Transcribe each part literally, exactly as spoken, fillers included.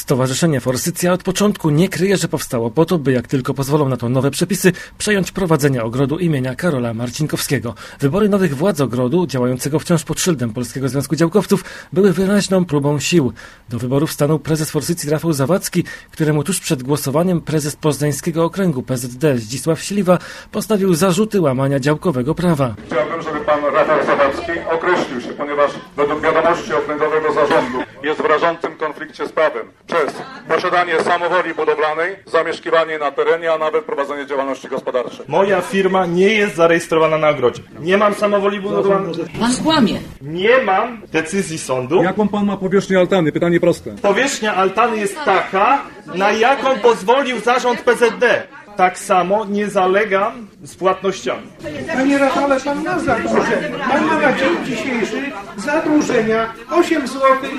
Stowarzyszenie Forsycja od początku nie kryje, że powstało po to, by jak tylko pozwolą na to nowe przepisy, przejąć prowadzenie ogrodu imienia Karola Marcinkowskiego. Wybory nowych władz ogrodu, działającego wciąż pod szyldem Polskiego Związku Działkowców, były wyraźną próbą sił. Do wyborów stanął prezes Forsycji Rafał Zawadzki, któremu tuż przed głosowaniem prezes Poznańskiego Okręgu P Z D Zdzisław Śliwa postawił zarzuty łamania działkowego prawa. Chciałbym, żeby pan Rafał Zawadzki określił się, ponieważ według wiadomości Okręgowego Zarządu jest w rażącym konflikcie z prawem przez posiadanie samowoli budowlanej, zamieszkiwanie na terenie, a nawet prowadzenie działalności gospodarczej. Moja firma nie jest zarejestrowana na ogrodzie. Nie mam samowoli budowlanej. Pan kłamie. Nie mam decyzji sądu. Jaką pan ma powierzchnię altany? Pytanie proste. Powierzchnia altany jest taka, na jaką pozwolił zarząd P Z D. Tak samo nie zalegam z płatnościami. Panie Rafale, pan ma zadłużenie. Pan ma na dzień dzisiejszy zadłużenia osiem złotych.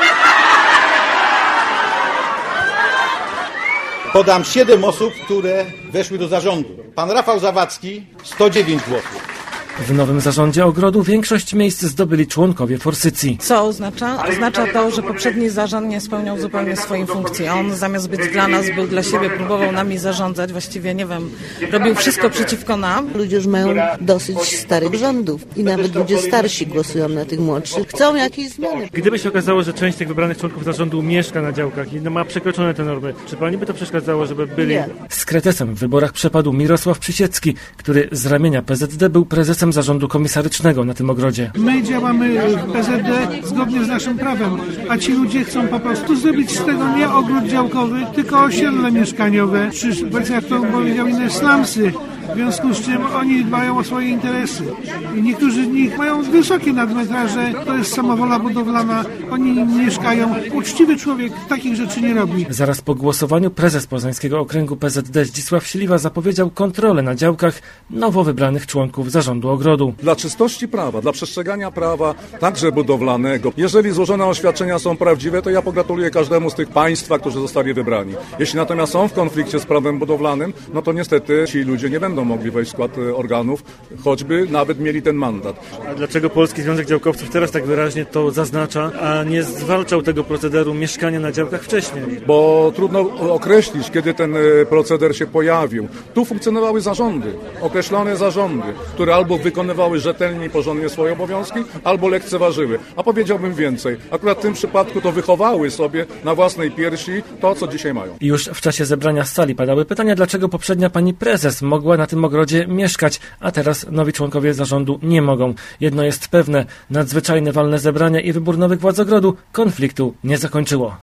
Podam siedem osób, które weszły do zarządu. Pan Rafał Zawadzki sto dziewięć złotych. W nowym zarządzie ogrodu większość miejsc zdobyli członkowie Forsycji. Co oznacza? Oznacza to, że poprzedni zarząd nie spełniał zupełnie swojej funkcji. On zamiast być dla nas, był dla siebie, próbował nami zarządzać. Właściwie, nie wiem, robił wszystko przeciwko nam. Ludzie już mają dosyć starych rządów i nawet ludzie starsi głosują na tych młodszych. Chcą jakiejś zmiany. Gdyby się okazało, że część tych wybranych członków zarządu mieszka na działkach i ma przekroczone te normy, czy pani by to przeszkadzało, żeby byli... Nie. Z kretesem w wyborach przepadł Mirosław Przysiecki, który z ramienia P Z D był prezesem zarządu komisarycznego na tym ogrodzie. My działamy w P Z D zgodnie z naszym prawem, a ci ludzie chcą po prostu zrobić z tego nie ogród działkowy, tylko osiedle mieszkaniowe, czy jak to powiedział inne slumsy. W związku z czym oni dbają o swoje interesy. I niektórzy z nich mają wysokie nadmetraże, to jest samowola budowlana, oni mieszkają. Uczciwy człowiek takich rzeczy nie robi. Zaraz po głosowaniu prezes Poznańskiego Okręgu P Z D Zdzisław Śliwa zapowiedział kontrolę na działkach nowo wybranych członków zarządu ogrodu. Dla czystości prawa, dla przestrzegania prawa, także budowlanego, jeżeli złożone oświadczenia są prawdziwe, to ja pogratuluję każdemu z tych państwa, którzy zostali wybrani. Jeśli natomiast są w konflikcie z prawem budowlanym, no to niestety ci ludzie nie będą mogli wejść w skład organów, choćby nawet mieli ten mandat. A dlaczego Polski Związek Działkowców teraz tak wyraźnie to zaznacza, a nie zwalczał tego procederu mieszkania na działkach wcześniej? Bo trudno określić, kiedy ten proceder się pojawił. Tu funkcjonowały zarządy, określone zarządy, które albo wykonywały rzetelnie i porządnie swoje obowiązki, albo lekceważyły. A powiedziałbym więcej, akurat w tym przypadku to wychowały sobie na własnej piersi to, co dzisiaj mają. Już w czasie zebrania sali padały pytania, dlaczego poprzednia pani prezes mogła na tym ogrodzie mieszkać, a teraz nowi członkowie zarządu nie mogą. Jedno jest pewne, nadzwyczajne walne zebrania i wybór nowych władz ogrodu konfliktu nie zakończyło.